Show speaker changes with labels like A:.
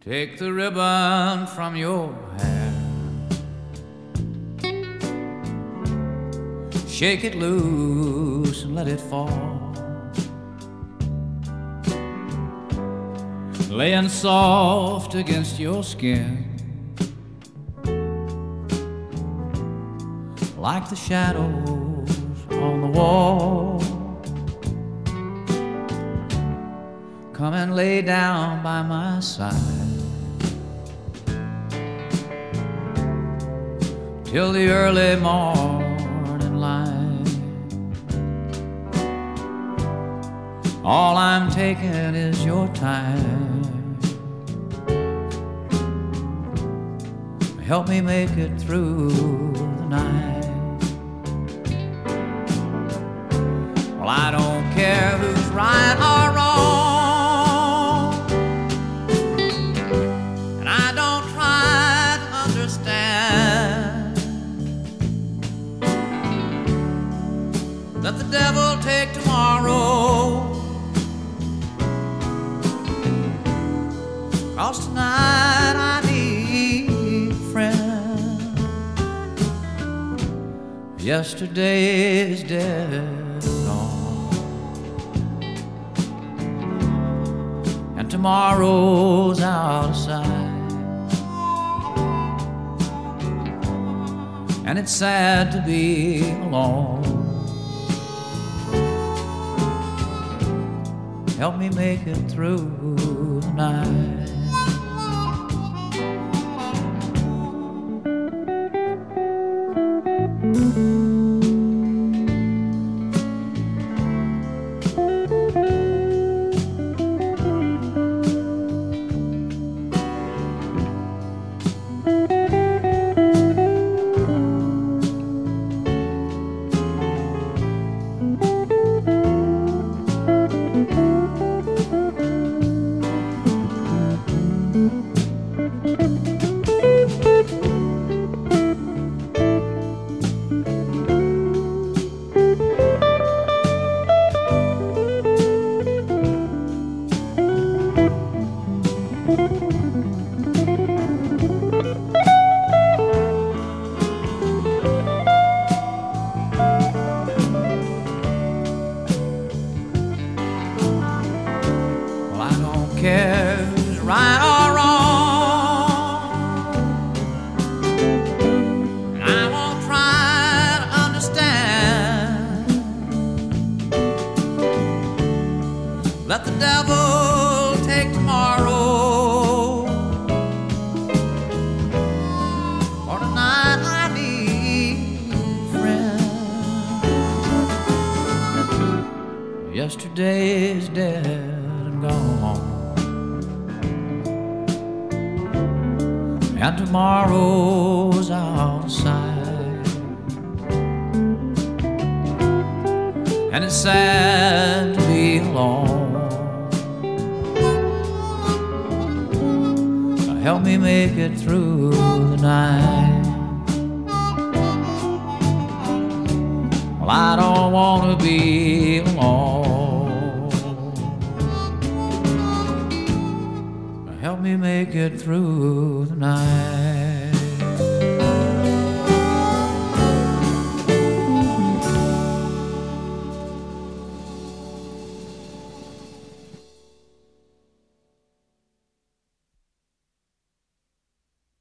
A: Take the ribbon from your hair, shake it loose and let it fall, laying soft against your skin, like the shadows on the wall. Come and lay down by my side till the early morning light. All I'm taking is your time. Help me make it through the night. Well, I don't care who's right or wrong, let the devil take tomorrow, 'cause tonight I need a friend. Yesterday is dead and gone, and tomorrow's out of sight, and it's sad to be alone. Help me make it through the night. Care who's right or wrong, and I won't try to understand. Let the devil take tomorrow, for tonight I need a friend. Yesterday's dead and gone, and tomorrow's out of sight, and it's sad to be alone. Help me make it through the night. Well, I don't want to be alone. Help me make it through the night.